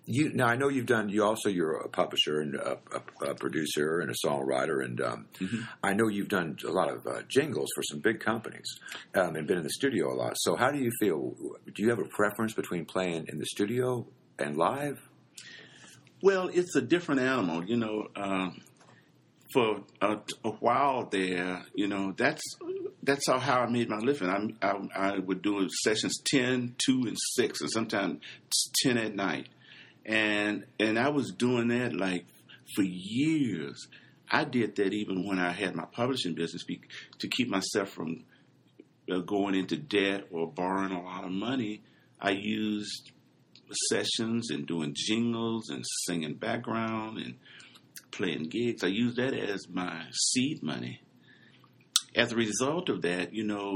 Now I know you're a publisher and a producer and a songwriter, and I know you've done a lot of jingles for some big companies and been in the studio a lot. So how do you feel? Do you have a preference between playing in the studio and live? Well, it's a different animal, For a while there, that's how I made my living. I would do sessions 10, 2, and 6, and sometimes 10 at night. And I was doing that like for years. I did that even when I had my publishing business to keep myself from going into debt or borrowing a lot of money. I used sessions and doing jingles and singing background and playing gigs. I used that as my seed money. As a result of that,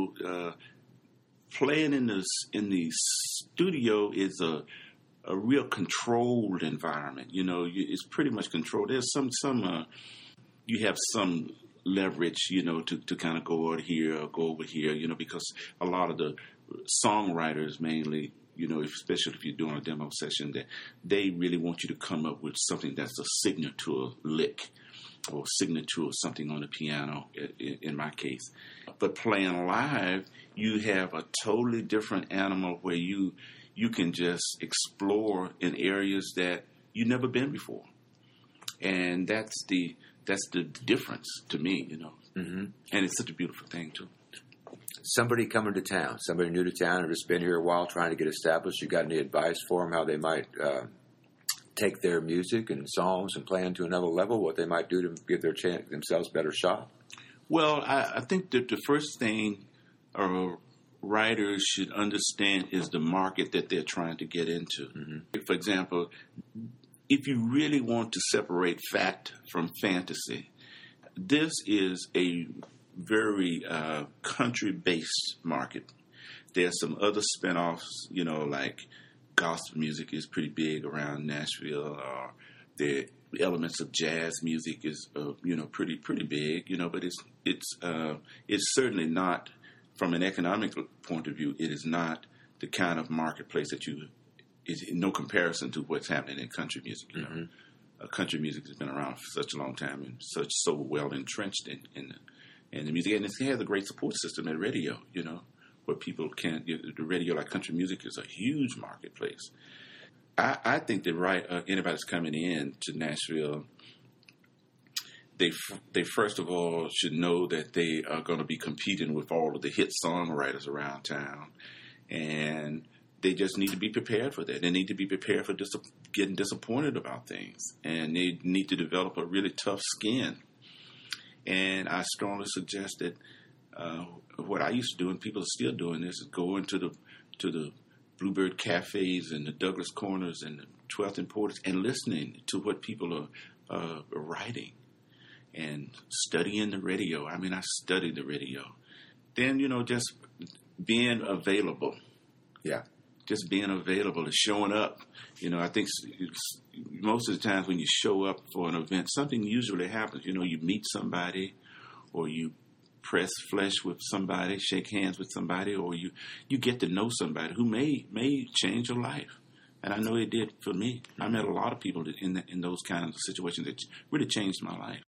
playing in the studio is a real controlled environment. It's pretty much controlled. There's some you have some leverage, to kind of go over here or go over here, because a lot of the songwriters mainly, especially if you're doing a demo session, that they really want you to come up with something that's a signature lick or signature or something on the piano, in my case. But playing live, you have a totally different animal where you can just explore in areas that you've never been before. And that's the difference to me, Mm-hmm. And it's such a beautiful thing, too. Somebody coming to town, somebody new to town or just been here a while trying to get established, you got any advice for them how they might take their music and songs and play into another level, what they might do to give themselves a better shot? Well, I think that the first thing writers should understand is the market that they're trying to get into. Mm-hmm. For example, if you really want to separate fact from fantasy, this is a very country-based market. There's some other spinoffs, like gospel music is pretty big around Nashville, or the elements of jazz music is, pretty big, but it's certainly not, from an economic point of view, it is not the kind of marketplace that is in no comparison to what's happening in country music. Mm-hmm. Country music has been around for such a long time and so well entrenched in the music, and it has a great support system at radio, where people can the radio, like country music, is a huge marketplace. I think that anybody that's coming in to Nashville, they first of all should know that they are going to be competing with all of the hit songwriters around town, and they just need to be prepared for that. They need to be prepared for getting disappointed about things, and they need to develop a really tough skin. And I strongly suggest that what I used to do, and people are still doing this, is go into the Bluebird Cafes and the Douglas Corners and the 12th and Porters and listening to what people are writing and studying the radio. I mean, I studied the radio. Then, just being available. Yeah. Just being available and showing up. I think most of the times when you show up for an event, something usually happens. You meet somebody, or you press flesh with somebody, shake hands with somebody, or you get to know somebody who may change your life. And I know it did for me. I met a lot of people in those kinds of situations that really changed my life.